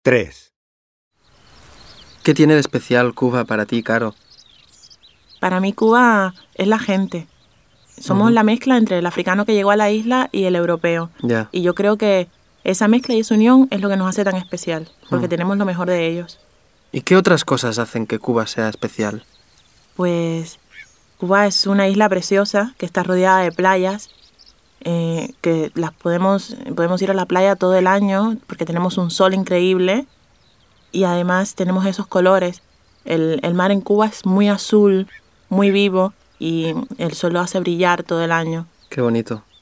3. ¿Qué tiene de especial Cuba para ti, Caro? Para mí Cuba es la gente. Somos la mezcla entre el africano que llegó a la isla y el europeo. Ya. Y yo creo que esa mezcla y esa unión es lo que nos hace tan especial, porque tenemos lo mejor de ellos. ¿Y qué otras cosas hacen que Cuba sea especial? Pues Cuba es una isla preciosa que está rodeada de playas, que podemos ir a la playa todo el año porque tenemos un sol increíble y además tenemos esos colores. El mar en Cuba es muy azul, muy vivo y el sol lo hace brillar todo el año. Qué bonito.